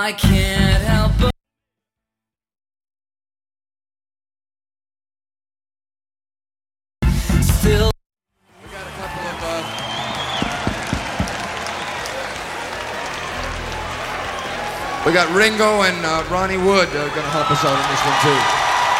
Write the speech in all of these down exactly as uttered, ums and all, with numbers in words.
I can't help but still. We got a couple of uh, we got Ringo and uh, Ronnie Wood uh, going to help us out in this one too.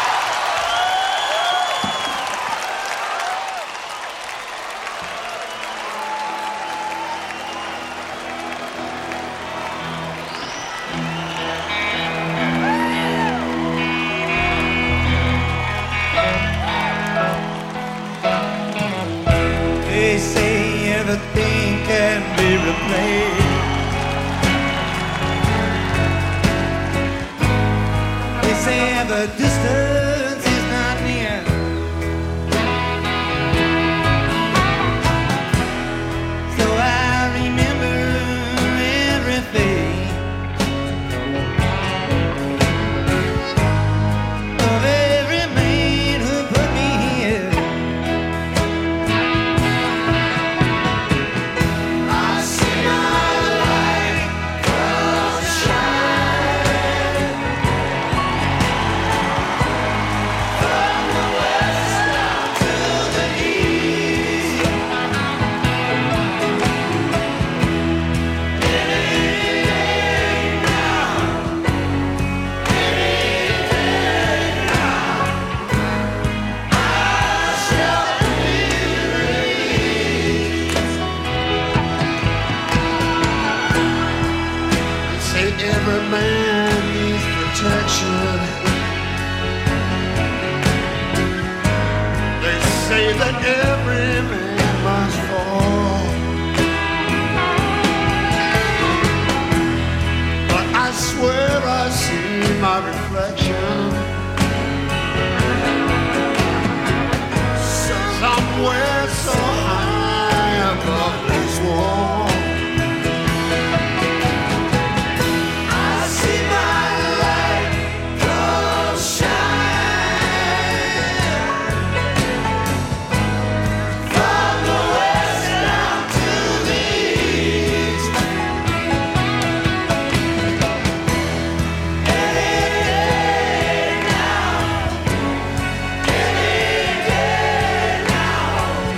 They say everything can be replaced. They say the distance is not near. So I remember everything of every man who put me here. I see my light come shine from the west down to the east. Any day now, any day now, I shall be released. Say every man needs protection. They say that every man must fall. But I swear I see my reflection somewhere so high above this wall. I see my light come shine from the west down to the east. Any day now, any day now,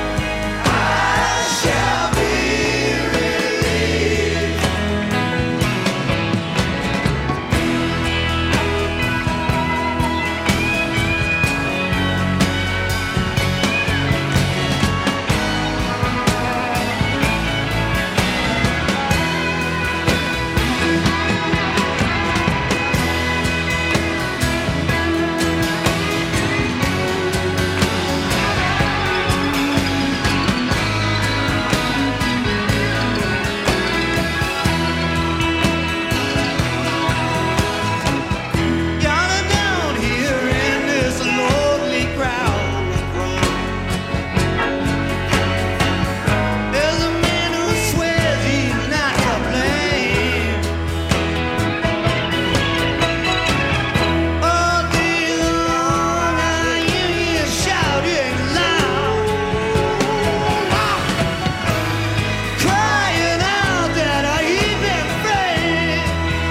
I shall be relieved. Yonder down here in this lonely crowd, there's a man who swears he's not to blame. All day long I hear you shouting loud, crying out that he's been framed.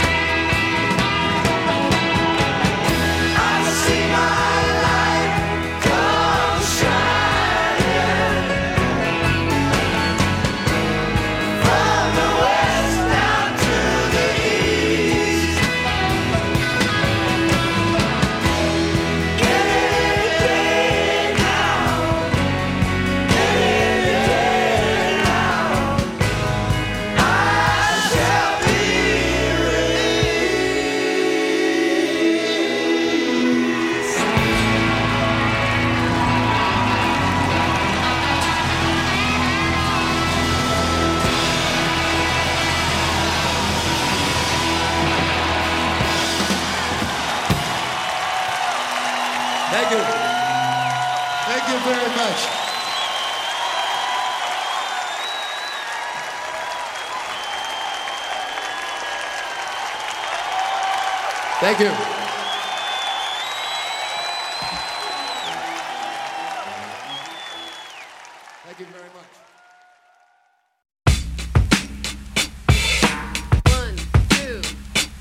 I see my light come shining from the west down to the east. Any day now, any day now, I shall be released. Thank you. Thank you very much. Thank you. Thank you very much. One, two.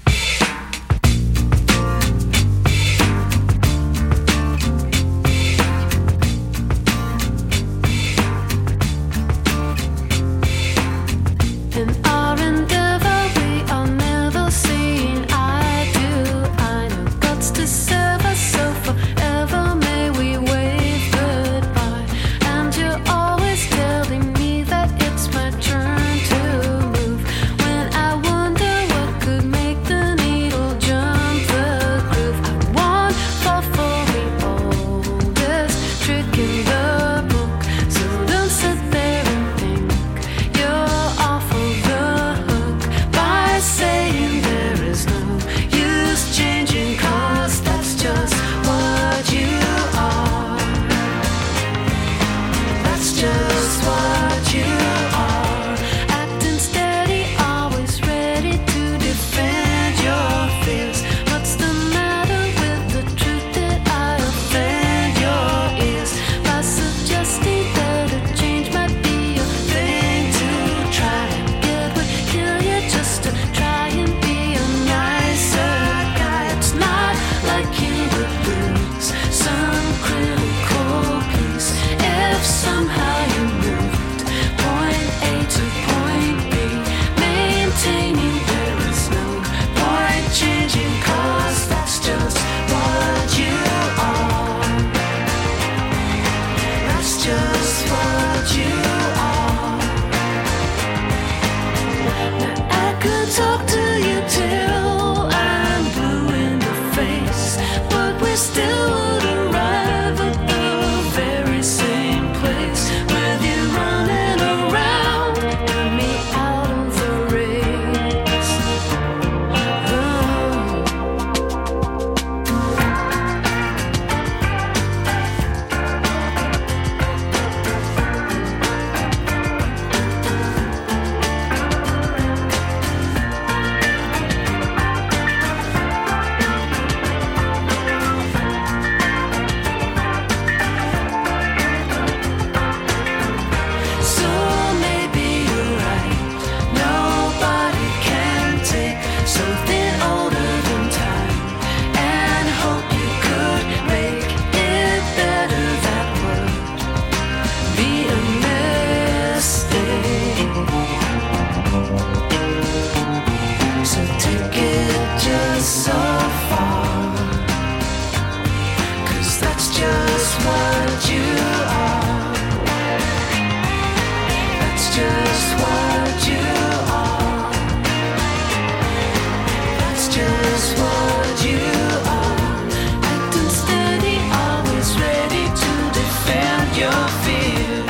your fear.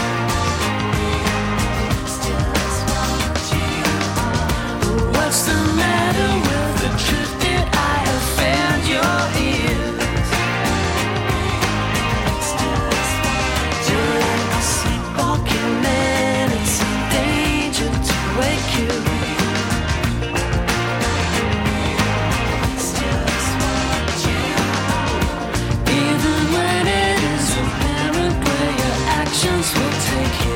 What's the matter with the truth that I offend your ears? You're like a sleepwalking man, it's a danger to wake you. Even when it is apparent where your actions will take you.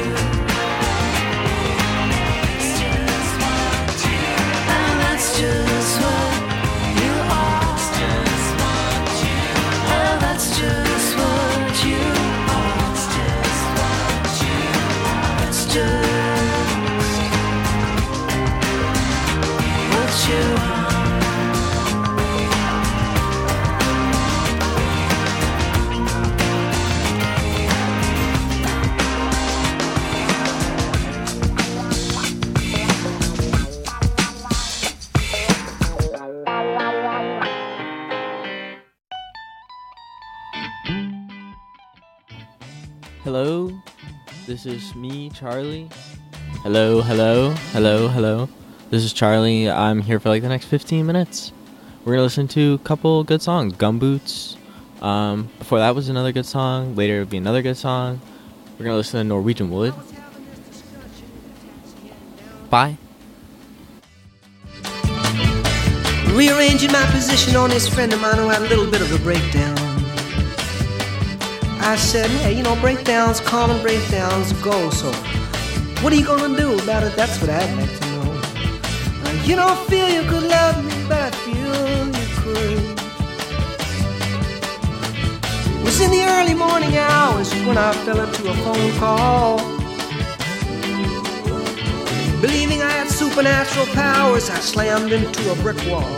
And that's just what you are. And that's just what you are. It's just what you are. Hello, this is me, Charlie. Hello, hello, hello, hello. This is Charlie. I'm here for like the next fifteen minutes. We're gonna listen to a couple good songs. Gumboots. Um, before that was another good song. Later it'll be another good song. We're gonna listen to Norwegian Wood. Bye. Rearranging my position on this friend of mine who had a little bit of a breakdown. I said, hey, you know, breakdowns, common breakdowns go, so what are you gonna do about it? That's what I'd like to know. Uh, you don't feel you could love me, but I feel you could. It was in the early morning hours when I fell into a phone call. Believing I had supernatural powers, I slammed into a brick wall.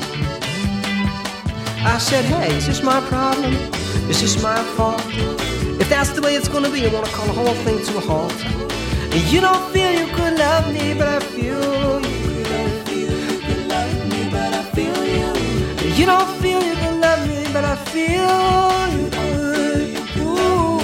I said, hey, is this my problem? Is this my fault? If that's the way it's gonna be, I wanna call the whole thing to a halt. You don't feel you could love me, but I feel you could. You could love me, but I feel you. You don't feel you could love me, but I feel you could. Ooh.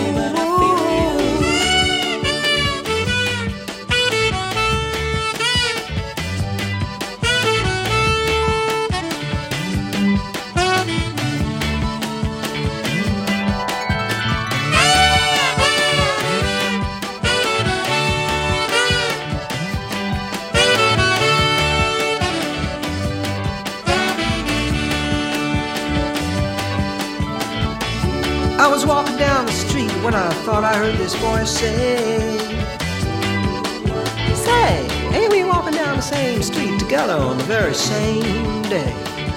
I was walking down the street when I thought I heard this voice say, say, ain't we walking down the same street together on the very same day?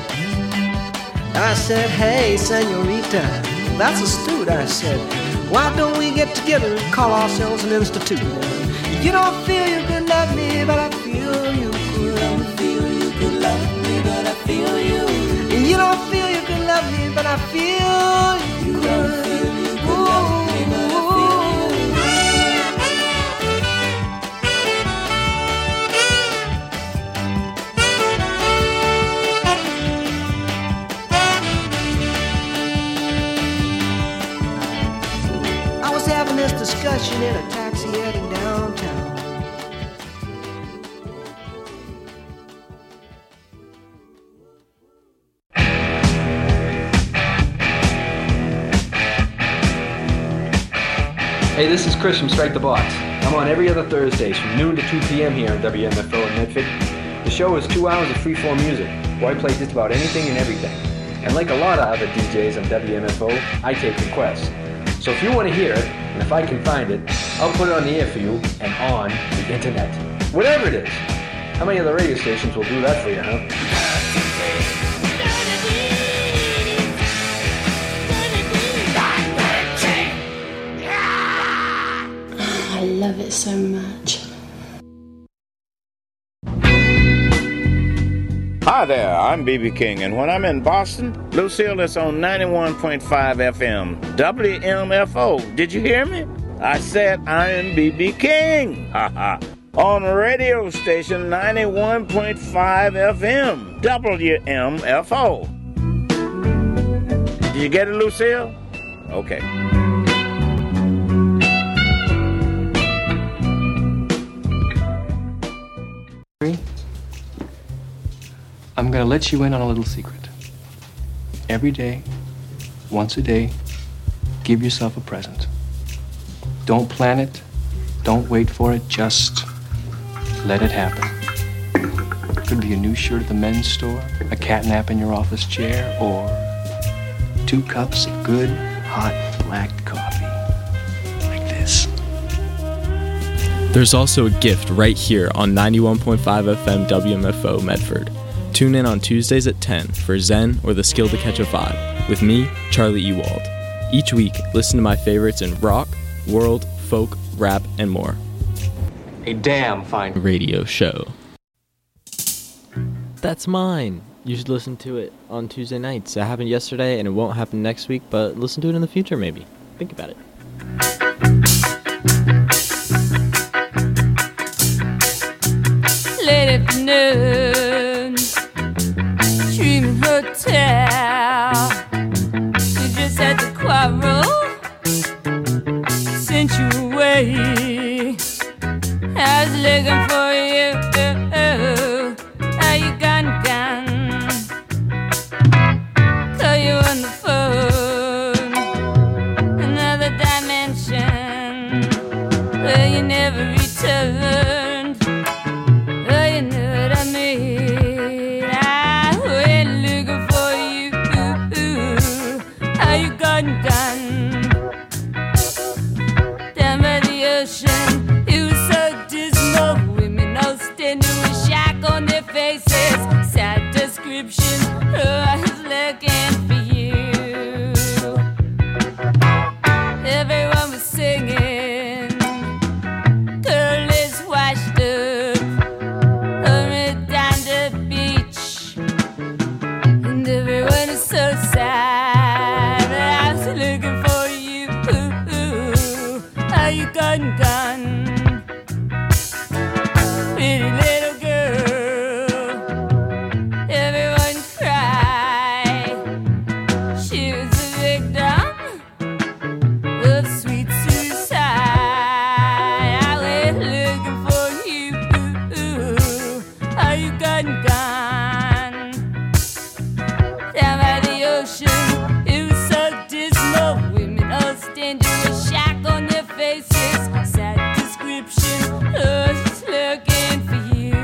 I said, hey, senorita, that's astute. I said, why don't we get together and call ourselves an institute? You don't feel you could love me, but I feel you could. You don't feel you could love me, but I feel you. You don't feel you could love me, but I feel you could. You don't feel you could love me, but I feel I was having this discussion in a taxi heading downtown. Hey, this is Chris from Strike the Box. I'm on every other Thursdays from noon to two p.m. here on W M F O in Medford. The show is two hours of free-form music, where I play just about anything and everything. And like a lot of other D Js on W M F O, I take requests. So if you want to hear it, and if I can find it, I'll put it on the air for you and on the internet. Whatever it is. How many other radio stations will do that for you, huh? I love it so much. Hi there, I'm B B King, and when I'm in Boston, Lucille is on ninety-one point five F M, W M F O. Did you hear me? I said I am B B King. Ha ha. On radio station ninety-one point five F M, W M F O. Did you get it, Lucille? Okay. I'm gonna let you in on a little secret. Every day, once a day, give yourself a present. Don't plan it, don't wait for it, just let it happen. Could be a new shirt at the men's store, a cat nap in your office chair, or two cups of good, hot, black coffee. Like this. There's also a gift right here on ninety-one point five F M W M F O Medford. Tune in on Tuesdays at ten for Zen or the Skill to Catch a Vibe with me, Charlie Ewald. Each week, listen to my favorites in rock, world, folk, rap, and more. A damn fine Radio show. That's mine. You should listen to it on Tuesday nights. It happened yesterday and it won't happen next week, but listen to it in the future maybe. Think about it. Late afternoon, Dreaming Hotel. We just had to quarrel, sent you away. I was looking for you. How you gone, gone? Call you on the phone, another dimension where you never returned. Oh, you know what I mean. I went looking for you. How you gone, gone? Down by the ocean, it was so dismal. Women all standing with shock on their faces. Sad description. Oh, I was looking for you. Everyone was singing. Girl is washed up, hurried down the beach, and everyone is so sad. I was looking for you. How you gone, gone? Pretty little girl, everyone cried. She was a victim of sweet suicide. I went looking for you. How you gone, gone? Down by the ocean, it was so dismal. Women all standing with shock on their faces. Sad description. I was just looking for you.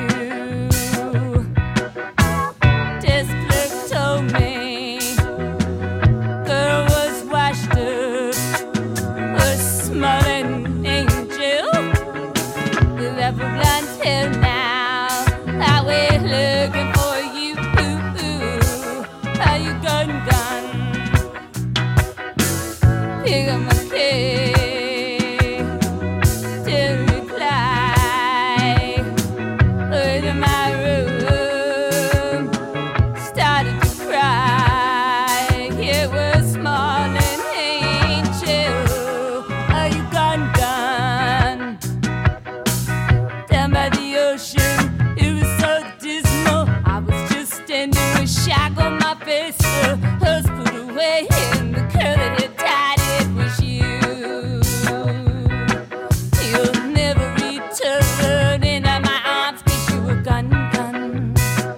Desk clerk told me girl was washed up, was small and angel with apple blonde hair now. I went looking for you. How you gone, gone? Pick up my key to reply. Went to my room, started to cry. It was small and angel. Are you gone, gone? Down by the ocean, it was so dismal. I was just standing with shock on my face. Her hers put away in the curl that had tied it was you. You'll never return into my arms 'cause you were gone, gone.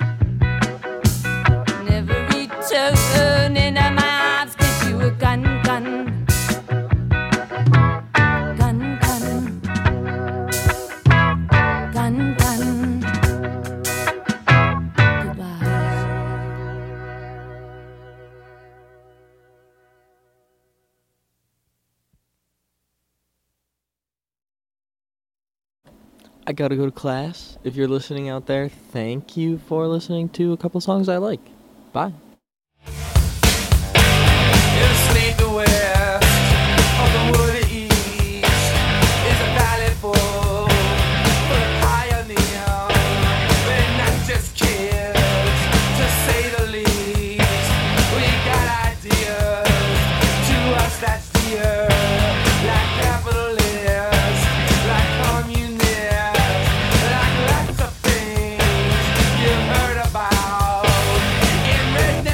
Never return into my arms 'cause you were gone, gone. Gone, gone. Gone, gone. Goodbye. I gotta go to class. If you're listening out there, thank you for listening to a couple songs I like. Bye. Sleep the west of the wooded east is a valley full for the pioneer. We're not just kids, to say the least. We got ideas, to us that's dear. Like capitalists, like communists, like lots of things you heard about in redneck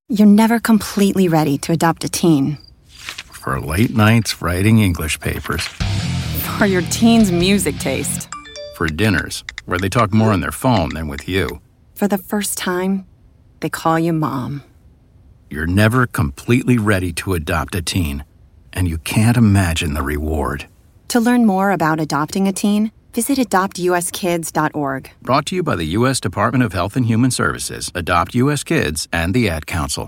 You're never completely ready to adopt a teen. For late nights writing English papers. For your teen's music taste. For dinners, where they talk more on their phone than with you. For the first time, they call you mom. You're never completely ready to adopt a teen, and you can't imagine the reward. To learn more about adopting a teen, visit adopt u s kids dot org. Brought to you by the U S Department of Health and Human Services, Adopt U S Kids, and the Ad Council.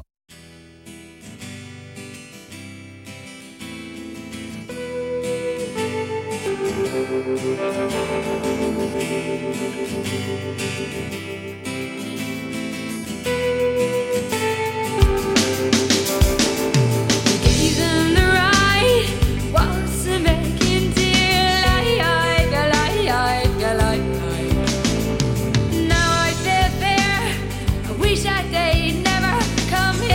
Wish I they'd never come here.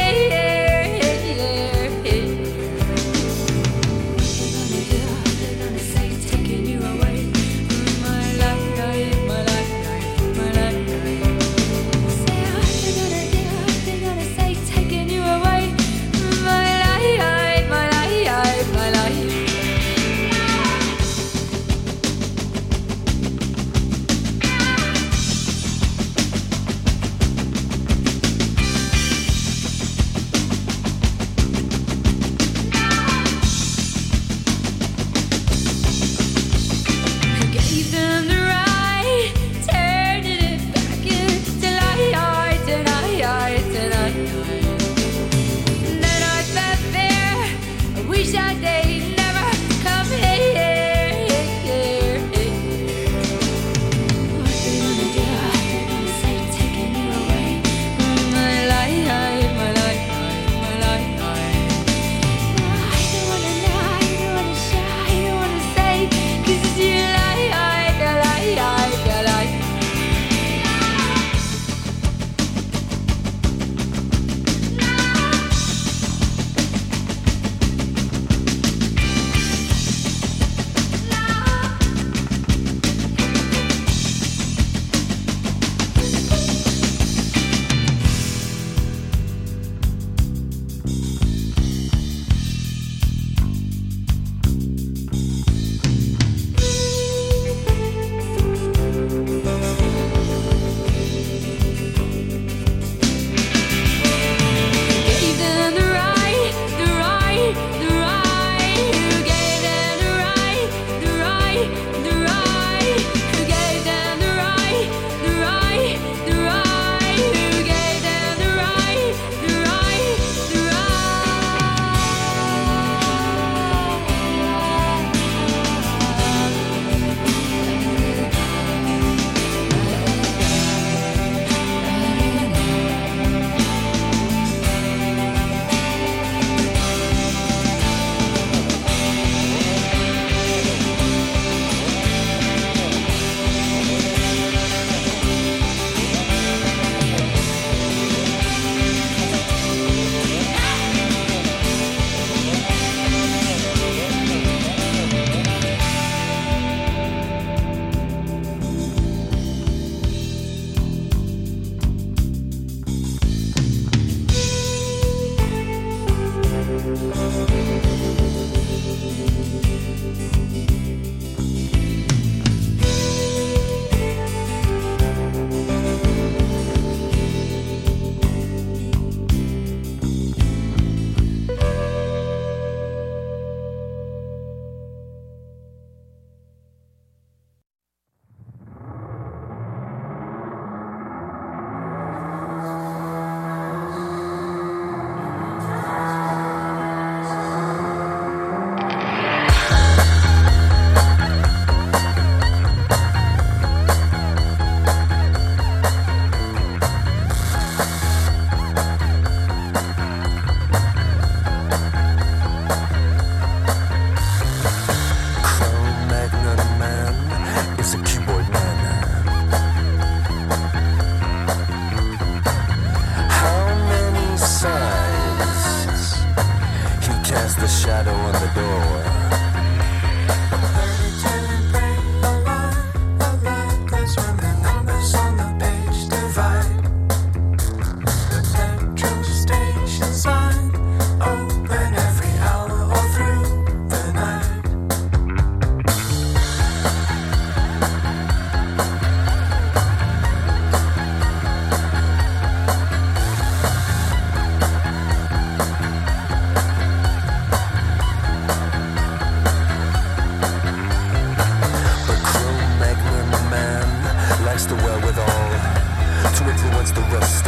lacks the wherewithal to influence the rest.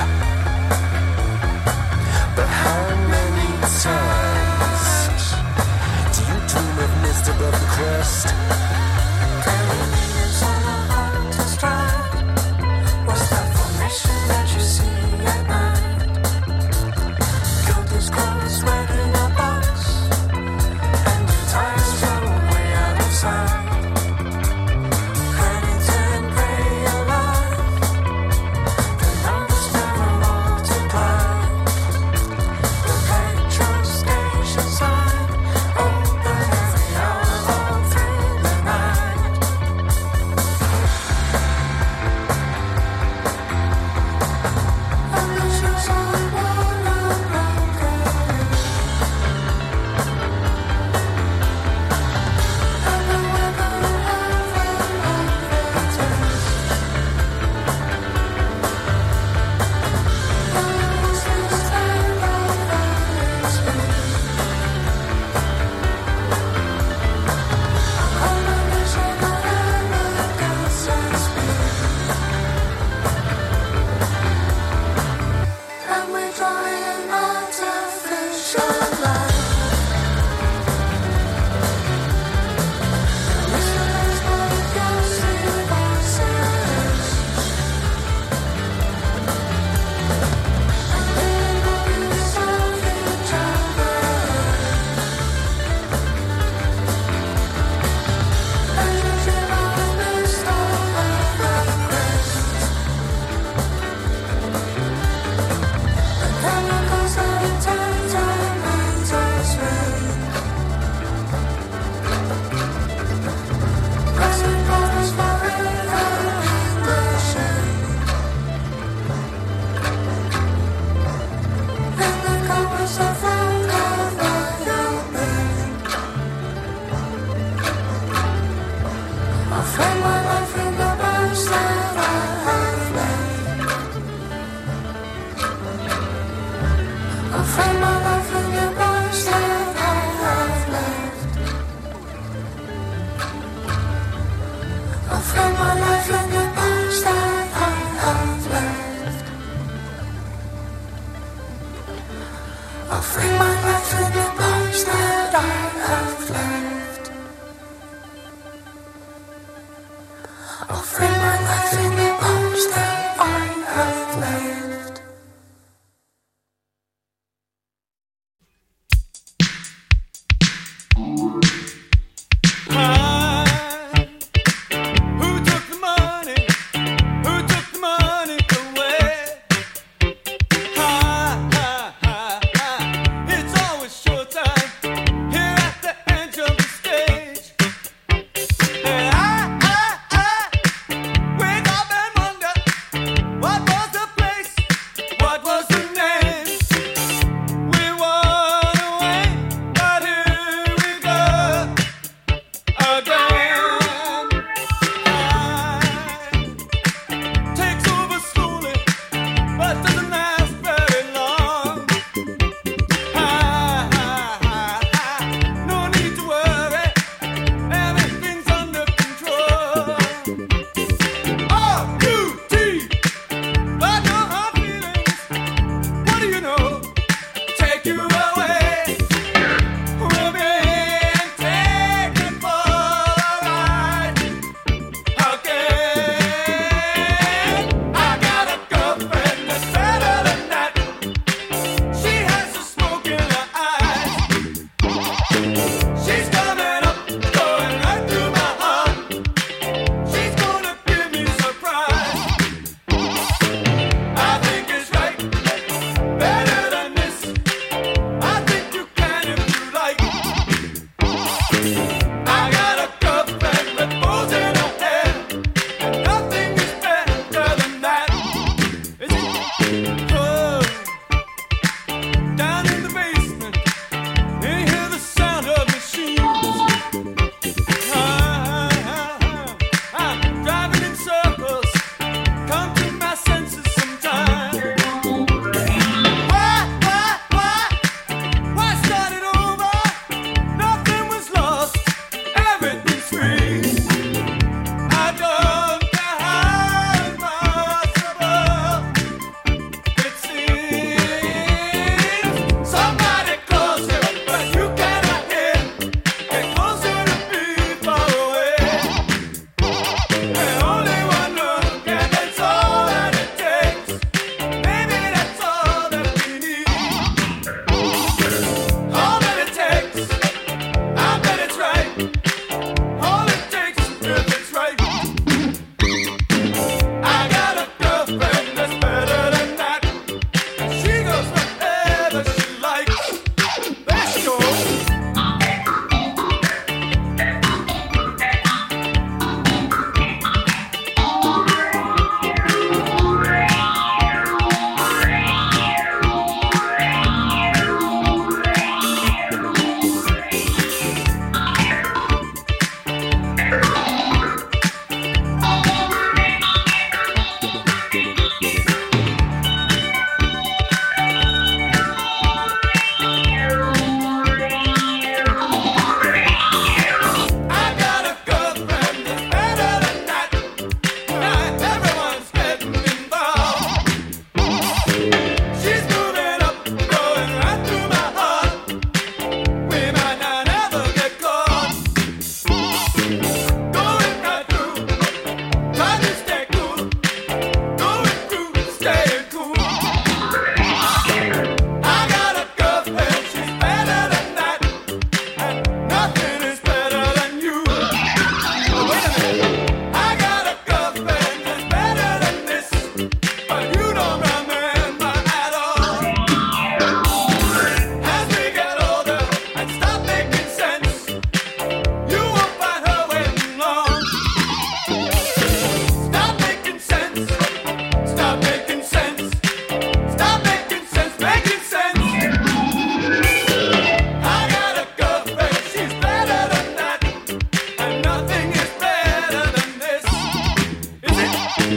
But how many times do you dream of mist above the crest? Is on a heart to stride. What's that formation that you see at night? Guilt is closed, red in a box, and your tires throw way out of sight. It's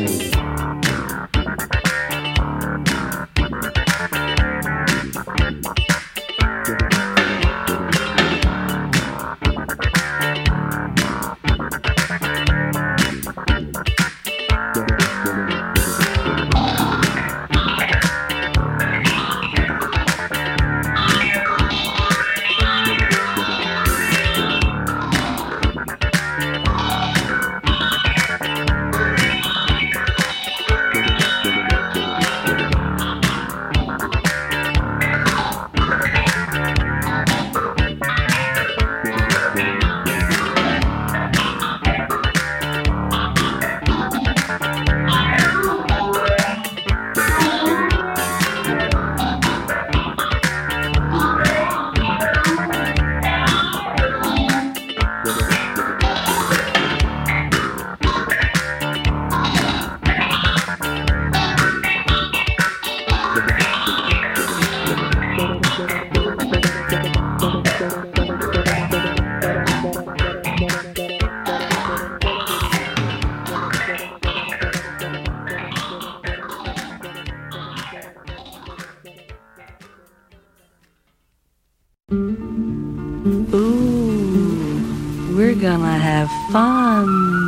Ooh, we're gonna have fun.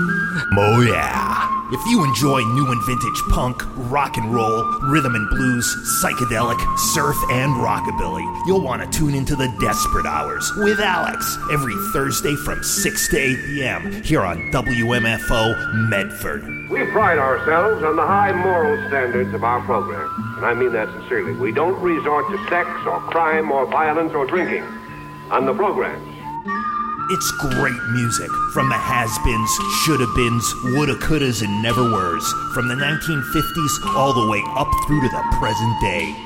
Oh yeah. If you enjoy new and vintage punk, rock and roll, rhythm and blues, psychedelic, surf, and rockabilly, you'll want to tune into the Desperate Hours with Alex every Thursday from six to eight p.m. here on W M F O Medford. We pride ourselves on the high moral standards of our program, and I mean that sincerely. We don't resort to sex or crime or violence or drinking on the programs. It's great music from the has-beens, shoulda-beens, woulda, couldas, and never-weres, from the nineteen fifties all the way up through to the present day.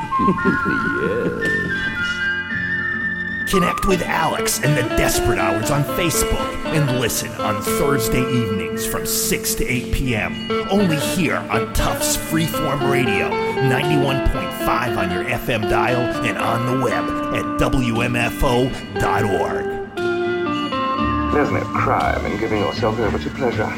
Yes. Connect with Alex and the Desperate Hours on Facebook and listen on Thursday evenings from six to eight p.m. only here on Tufts Freeform Radio, ninety-one point five on your F M dial and on the web at W M F O dot org. There's no crime in giving yourself over to pleasure.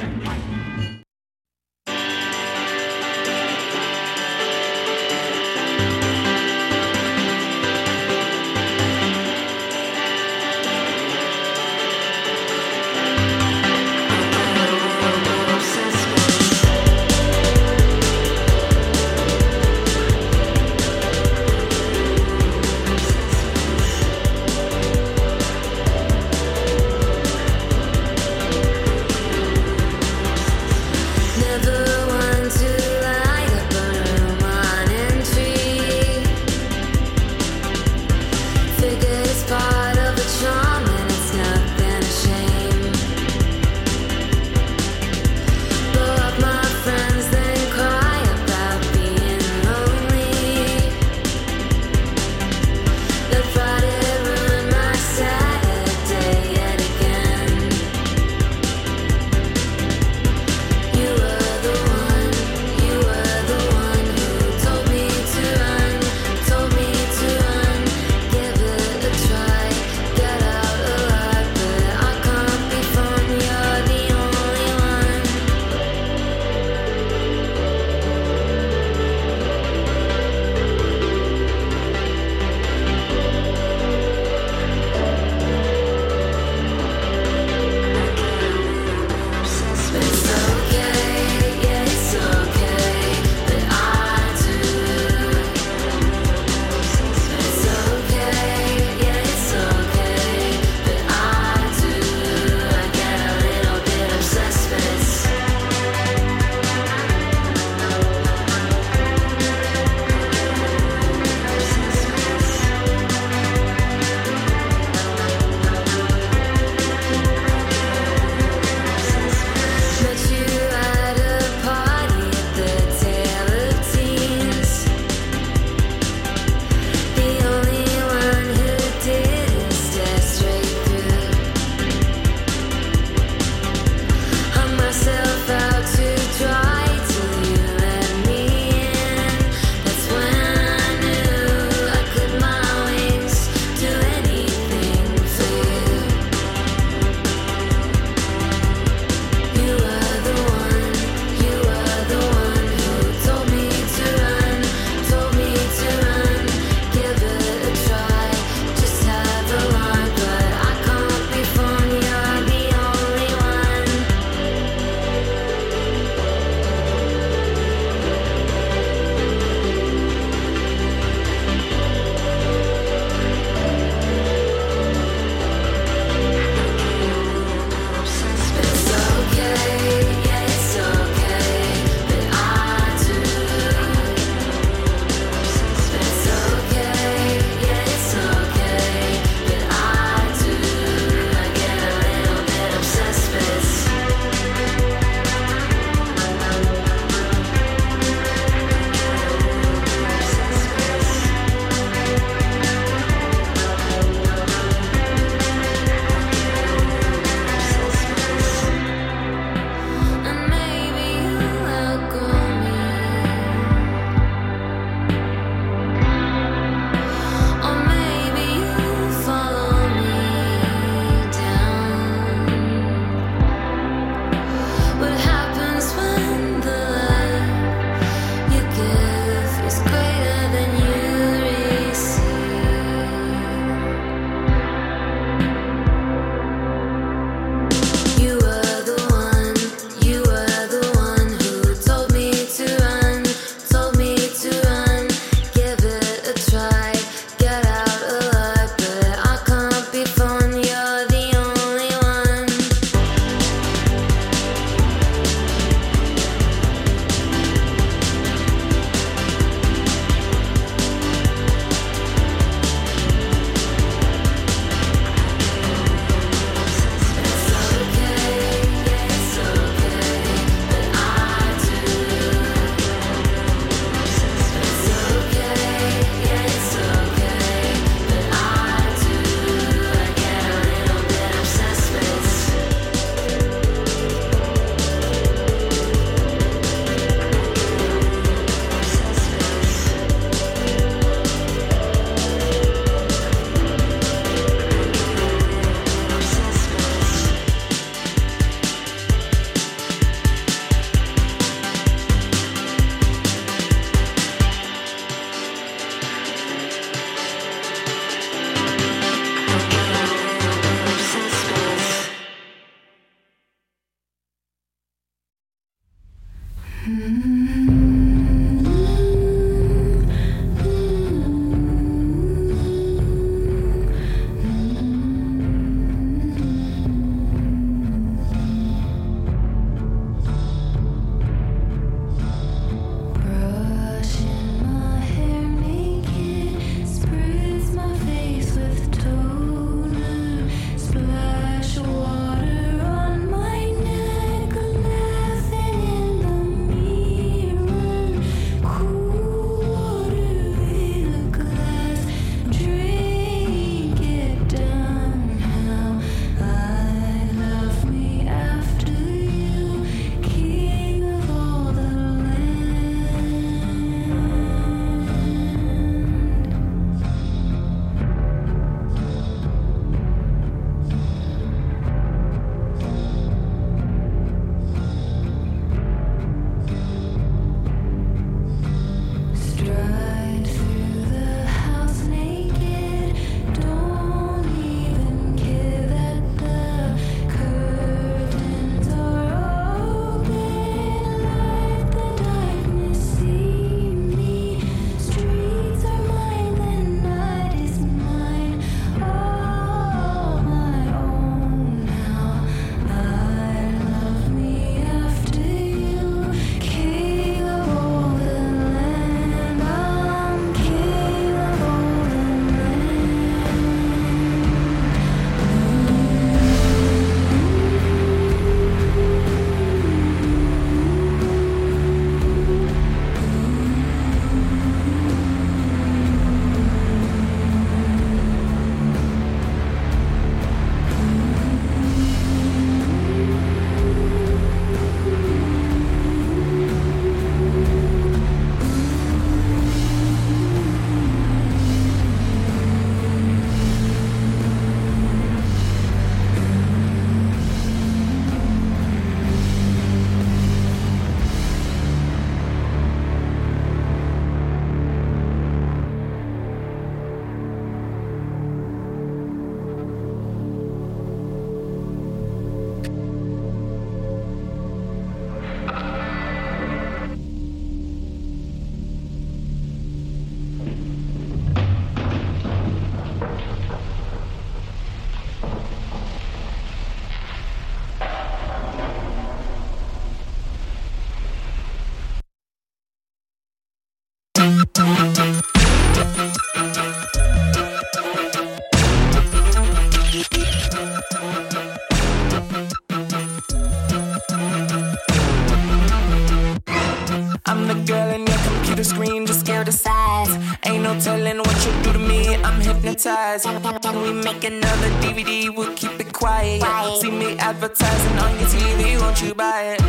I'm the girl in your computer screen, just scared of size. Ain't no telling what you do to me, I'm hypnotized. Can we make another D V D? We'll keep it quiet. See me advertising on your T V, won't you buy it?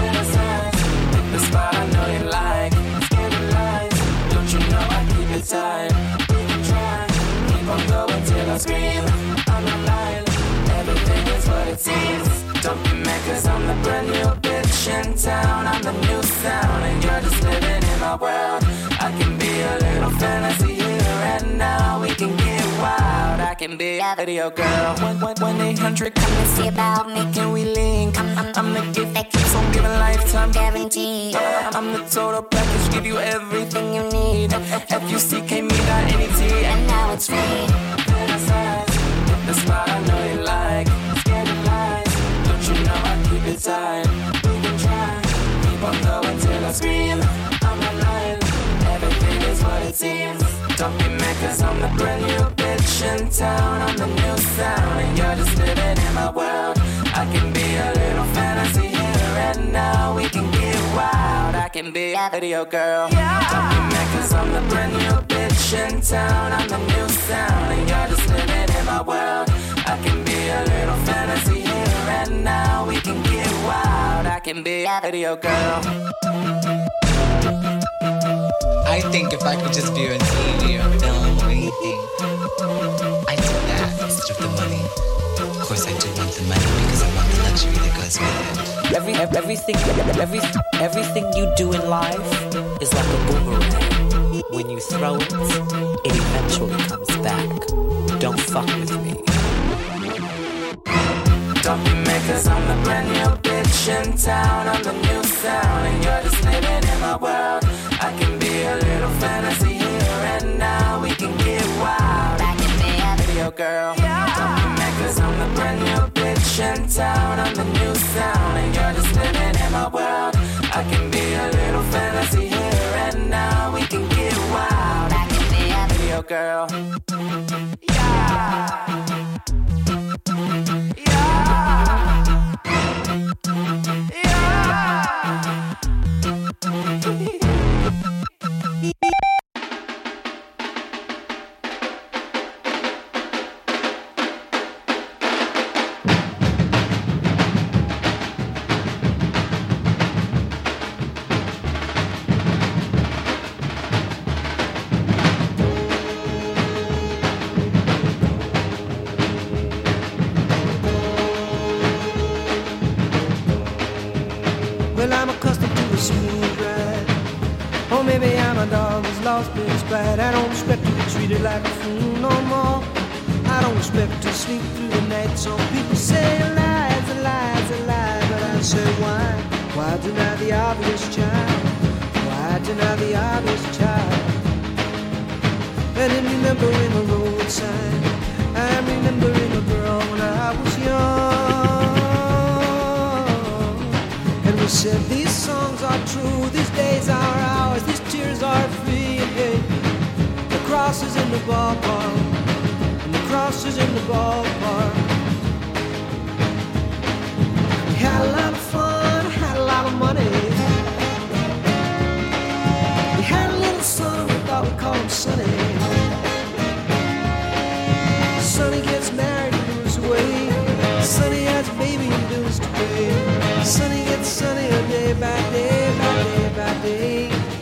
The spot I know you like. Scared of lies, don't you know I keep it tight? We can try, keep on going till I scream. I'm not lying, everything is what it seems. Don't be mad cause I'm the brand new bitch in town. I'm the new sound and you're just living in my world. I can be a little fantasy here and now. We can get wild, I can be a video girl. one eight hundred come and see about me, can we link? I'm, I'm, I'm the gift that keeps on giving lifetime guarantee. Yeah, I'm the total package, give you everything you need. F U C K me dot N E T and now it's free. The spot I know you like. Scared of lies, don't you know I keep it tight? We can try, keep on going till I scream. I'm not lying, everything is what it seems. Don't be mad cause I'm the brand new bitch in town. I'm the new sound and you're just living in my world. I can be a little fantasy here and now. We can get wild, I can be a video girl. Yeah. Don't be mad cause I'm the brand new bitch in town. I'm the new sound and you're just living in my world. I can be a little fantasy here and now. We can get wild, I can be a video girl. I think if I could just be on T V or film or anything, I do that instead of the money. Of course, I do want the money because I want the luxury that goes with it. Every, everything, every, everything you do in life is like a boomerang. When you throw it, it eventually comes back. Don't fuck with me. Don't be mad cause I'm the brand new bitch bitch in town. I'm the new sound, and you're just living in my world. I can be a little fantasy here and now. We can get wild. I can be a video girl. Yeah. Don't be mad 'cause I'm the brand new bitch in town. I'm the new sound, and you're just living in my world. I can be a little fantasy here and now. We can get wild. I can be a video girl. Yeah. Well, I'm accustomed to a smooth ride. Or maybe I'm a dog who's lost his pride. I don't expect to be treated like a fool no more. I don't expect to sleep through the night. Some people say lies, a lies, a lie. But I say why? Why deny the obvious child? Why deny the obvious child? And in remembering a road sign, I'm remembering a girl when I was young. And we said these songs are true, these days are ours, these tears are free. And hey, the cross is in the ballpark, and the cross is in the ballpark. We had a lot of fun, had a lot of money. We had a little son, we thought we'd call him Sonny. Sonny gets married and moves away. Sonny has a baby and bills to pay. Sonny gets sunnier day by day, by day by day.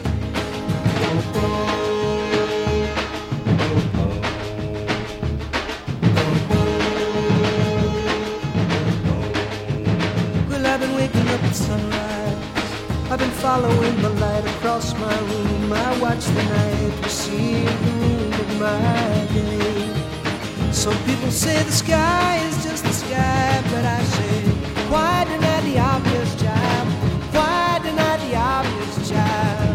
Well, I've been waking up at sunrise. I've been following the light across my room. I watch the night receive the moon of my day. Some people say the sky is just the sky, but I say, why deny the obvious child? Why deny the obvious child?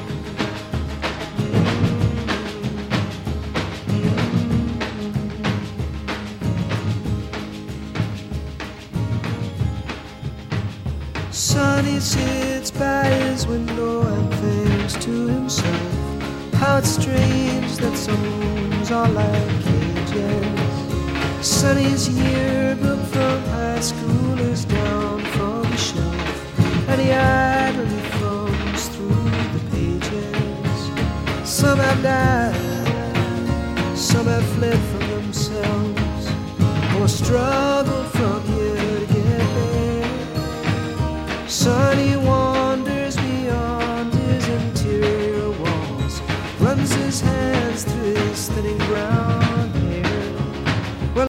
Sonny sits by his window and thinks to himself, how it's strange that some rooms are like cages. Sonny's yearbook from high school is down from the shelf, and he idly thumbs through the pages. Some have died, some have fled from themselves, or struggled